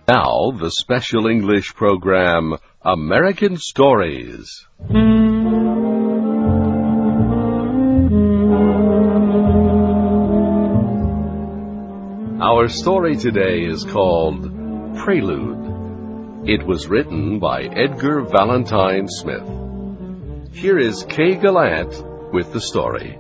Now, the special English program, American Stories. Our story today is called Prelude. It was written by Edgar Valentine Smith. Here is Kay Gallant with the story.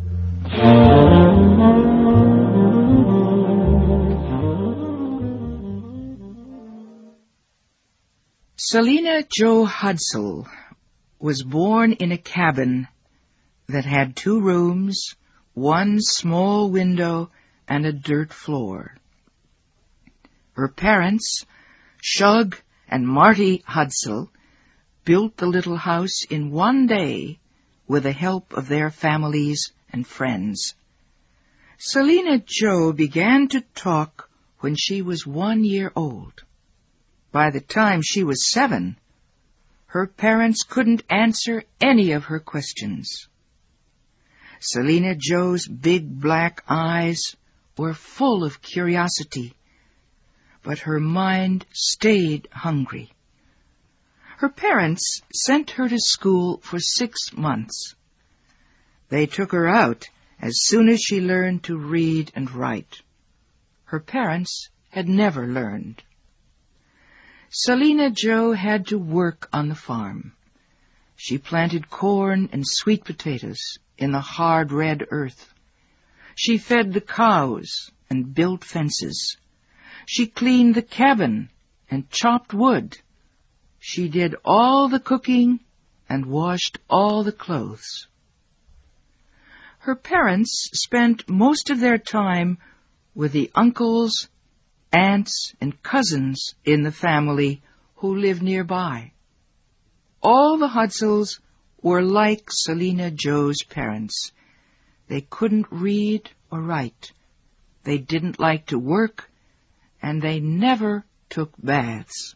Selina Jo Hudsell was born in a cabin that had 2 rooms, 1 small window, and a dirt floor. Her parents, Shug and Marty Hudsell, built the little house in 1 day with the help of their families and friends. Selina Jo began to talk when she was 1 year old. By the time she was 7, her parents couldn't answer any of her questions. Selina Jo's big black eyes were full of curiosity, but her mind stayed hungry. Her parents sent her to school for 6 months. They took her out as soon as she learned to read and write. Her parents had never learned. Selina Jo had to work on the farm. She planted corn and sweet potatoes in the hard red earth. She fed the cows and built fences. She cleaned the cabin and chopped wood. She did all the cooking and washed all the clothes. Her parents spent most of their time with the uncles, aunts, and cousins in the family who lived nearby. All the Hudsells were like Selina Jo's parents. They couldn't read or write. They didn't like to work, and they never took baths.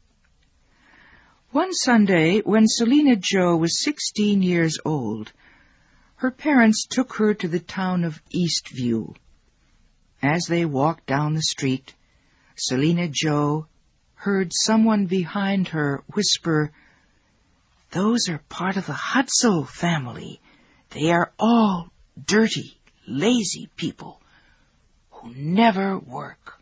One Sunday, when Selina Jo was 16 years old, her parents took her to the town of Eastview. As they walked down the street, Selina Jo heard someone behind her whisper, "Those are part of the Hudsell family. They are all dirty, lazy people who never work."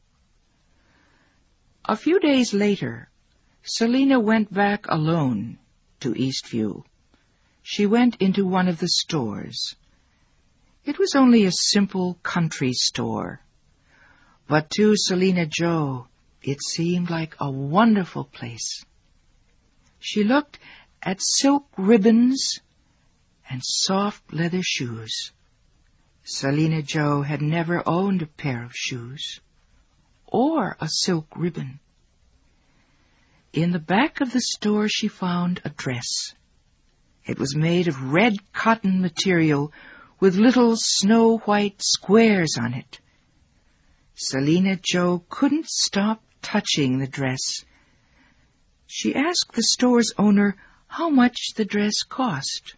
A few days later, Selina went back alone to Eastview. She went into one of the stores. It was only a simple country store, but to Selina Jo, it seemed like a wonderful place. She looked at silk ribbons and soft leather shoes. Selina Jo had never owned a pair of shoes or a silk ribbon. In the back of the store she found a dress. It was made of red cotton material with little snow-white squares on it. Selina Jo couldn't stop touching the dress. She asked the store's owner how much the dress cost.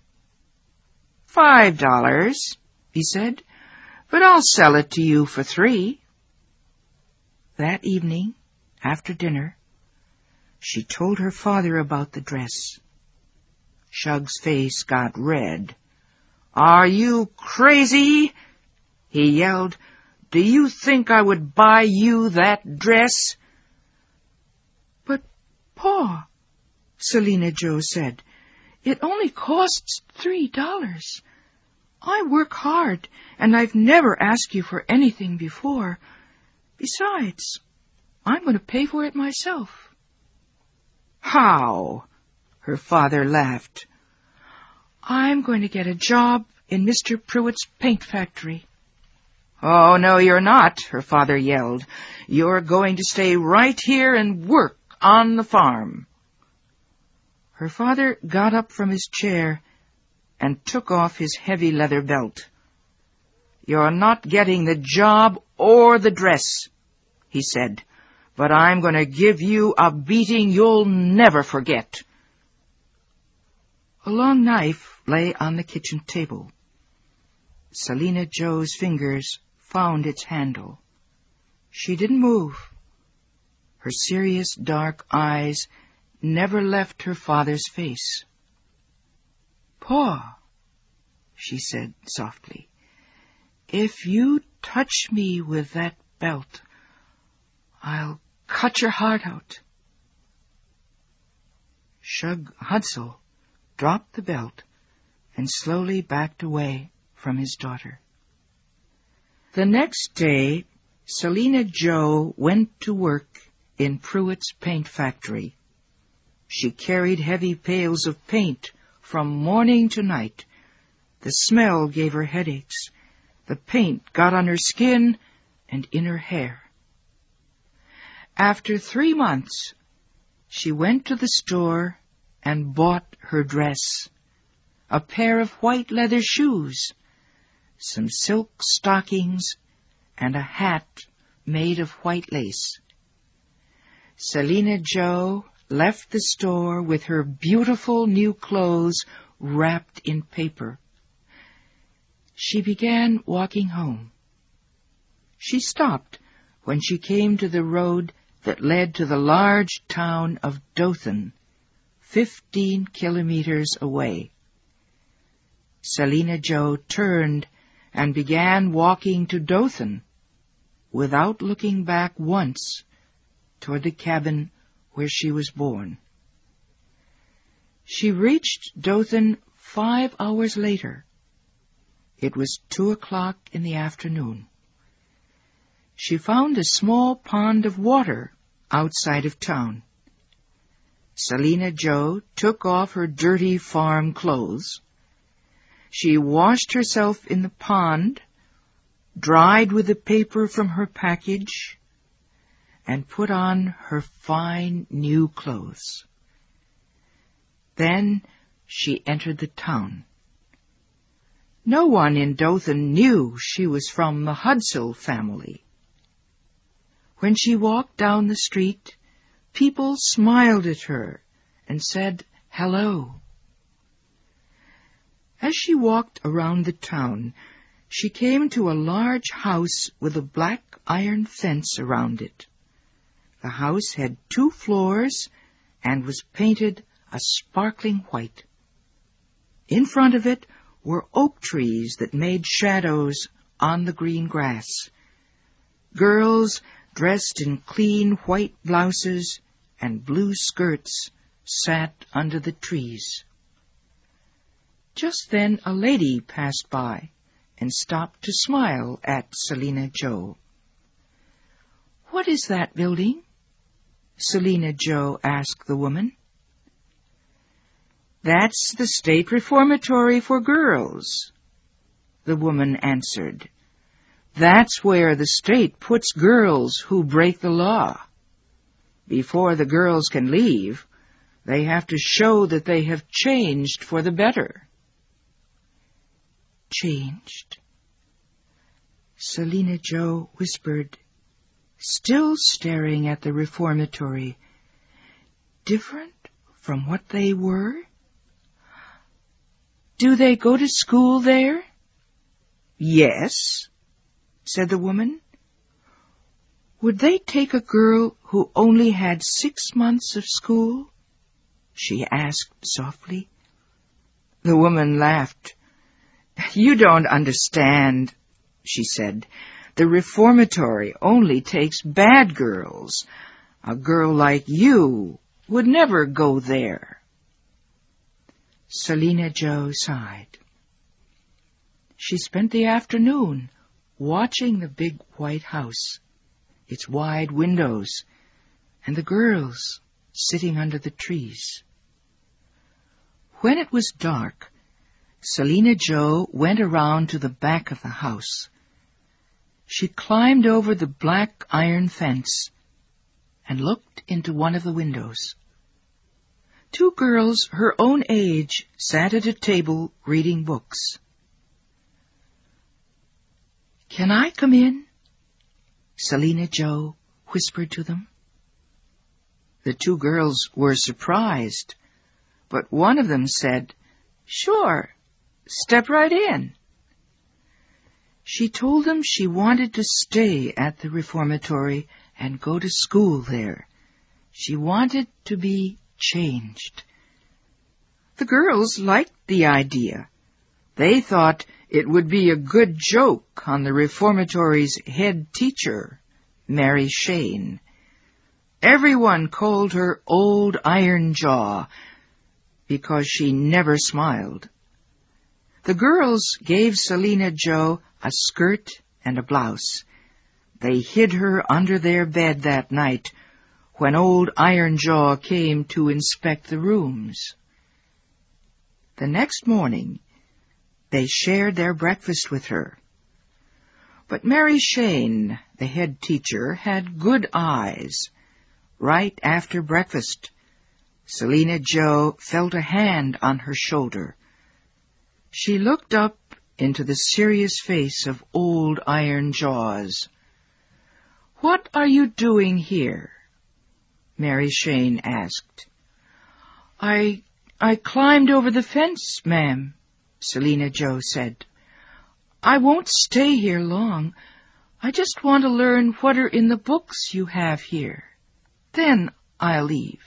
$5, he said, "but I'll sell it to you for $3. That evening, after dinner, she told her father about the dress. Shug's face got red. "Are you crazy?" he yelled. "Do you think I would buy you that dress?" "But, Pa," Selina Jo said, "it only costs $3. I work hard, and I've never asked you for anything before. Besides, I'm going to pay for it myself." "How?" her father laughed. "I'm going to get a job in Mr. Pruitt's paint factory." "Oh, no, you're not," her father yelled. "You're going to stay right here and work on the farm." Her father got up from his chair and took off his heavy leather belt. "You're not getting the job or the dress," he said, "but I'm going to give you a beating you'll never forget." A long knife lay on the kitchen table. Selina Jo's fingers found its handle. She didn't move. Her serious dark eyes never left her father's face. "Pa," she said softly, "if you touch me with that belt, I'll cut your heart out." Shug Hudsell dropped the belt and slowly backed away from his daughter. The next day, Selina Joe went to work in Pruitt's paint factory. She carried heavy pails of paint from morning to night. The smell gave her headaches. The paint got on her skin and in her hair. After 3 months, she went to the store and bought her dress, a pair of white leather shoes, some silk stockings, and a hat made of white lace. Selina Joe left the store with her beautiful new clothes wrapped in paper. She began walking home. She stopped when she came to the road that led to the large town of Dothan, 15 kilometers away. Selina Joe turned and began walking to Dothan, without looking back once toward the cabin where she was born. She reached Dothan 5 hours later. It was 2 o'clock in the afternoon. She found a small pond of water outside of town. Selina Joe took off her dirty farm clothes. She washed herself in the pond, dried with the paper from her package, and put on her fine new clothes. Then she entered the town. No one in Dothan knew she was from the Hudsell family. When she walked down the street, people smiled at her and said hello. As she walked around the town, she came to a large house with a black iron fence around it. The house had 2 floors and was painted a sparkling white. In front of it were oak trees that made shadows on the green grass. Girls dressed in clean white blouses and blue skirts sat under the trees. Just then a lady passed by and stopped to smile at Selina Joe. "What is that building?" Selina Joe asked the woman. "That's the State Reformatory for Girls," the woman answered. "That's where the state puts girls who break the law. Before the girls can leave, they have to show that they have changed for the better." Changed? Selina Joe whispered, still staring at the reformatory. Different from what they were? "Do they go to school there?" "Yes," said the woman. "Would they take a girl who only had 6 months of school?" she asked softly. The woman laughed. "You don't understand," she said. "The reformatory only takes bad girls. A girl like you would never go there." Selina Joe sighed. She spent the afternoon watching the big white house, its wide windows, and the girls sitting under the trees. When it was dark, Selina Joe went around to the back of the house. She climbed over the black iron fence and looked into one of the windows. 2 girls her own age sat at a table reading books. "Can I come in?" Selina Joe whispered to them. The 2 girls were surprised, but one of them said, "Sure, step right in." She told them she wanted to stay at the reformatory and go to school there, She wanted to be changed. The girls liked the idea. They thought it would be a good joke on the reformatory's head teacher, Mary Shane. Everyone called her Old Iron Jaw because she never smiled. The girls gave Selina Joe a skirt and a blouse. They hid her under their bed that night when Old Iron Jaw came to inspect the rooms. The next morning, they shared their breakfast with her. But Mary Shane, the head teacher, had good eyes. Right after breakfast, Selina Joe felt a hand on her shoulder. She looked up into the serious face of Old Iron Jaws. "What are you doing here?" Mary Shane asked. I climbed over the fence, ma'am," Selina Joe said. "I won't stay here long. I just want to learn what are in the books you have here. Then I'll leave."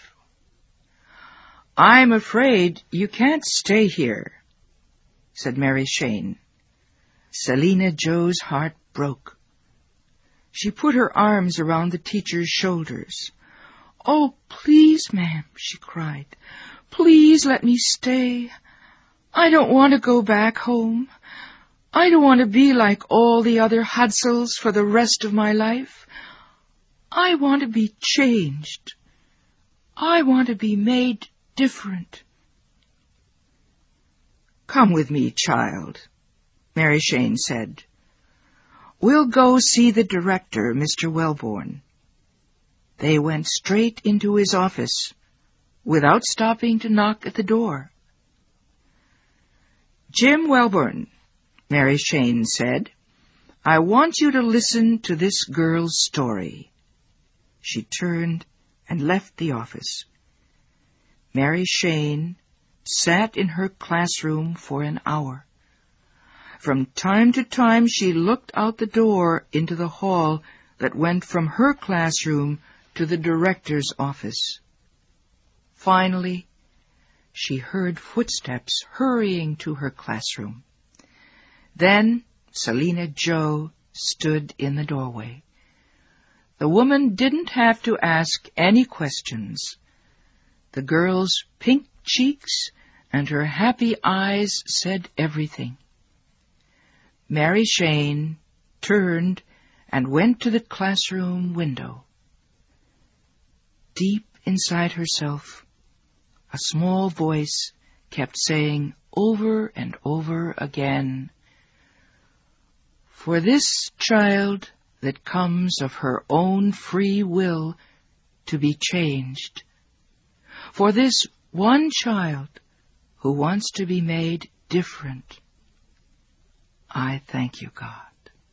"I'm afraid you can't stay here," said Mary Shane. Selina Joe's heart broke. She put her arms around the teacher's shoulders. "Oh, please, ma'am," she cried. "Please let me stay. I don't want to go back home. I don't want to be like all the other Hudsels for the rest of my life. I want to be changed. I want to be made different." "Come with me, child," Mary Shane said. "We'll go see the director, Mr. Welborn." They went straight into his office, without stopping to knock at the door. "Jim Welborn," Mary Shane said, "I want you to listen to this girl's story." She turned and left the office. Mary Shane sat in her classroom for an hour. From time to time she looked out the door into the hall that went from her classroom to the director's office. Finally, she heard footsteps hurrying to her classroom. Then Selina Joe stood in the doorway. The woman didn't have to ask any questions. The girl's pink cheeks and her happy eyes said everything. Mary Shane turned and went to the classroom window. Deep inside herself, a small voice kept saying over and over again, "For this child that comes of her own free will to be changed, for this one child who wants to be made different, I thank you, God."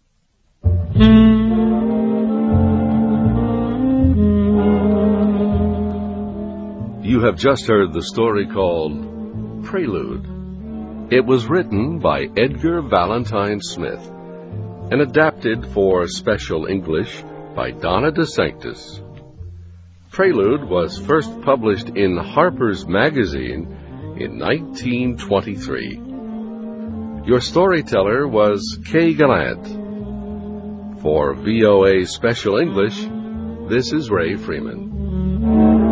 You have just heard the story called Prelude. It was written by Edgar Valentine Smith and adapted for Special English by Donna De Sanctis. Prelude was first published in Harper's Magazine in 1923. Your storyteller was Kay Gallant. For VOA Special English, this is Ray Freeman.